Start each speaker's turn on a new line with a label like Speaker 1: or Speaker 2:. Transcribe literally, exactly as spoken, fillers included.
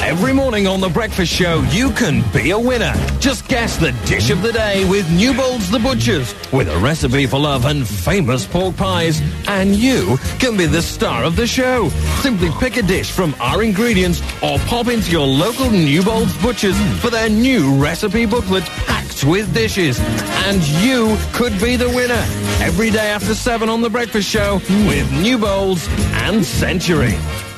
Speaker 1: Every morning on The Breakfast Show, you can be a winner. Just guess the dish of the day with Newbolds the Butchers, with a recipe for love and famous pork pies. And you can be the star of the show. Simply pick a dish from our ingredients or pop into your local Newbolds Butchers for their new recipe booklet packed with dishes. And you could be the winner. Every day after seven on The Breakfast Show with Newbolds and Century.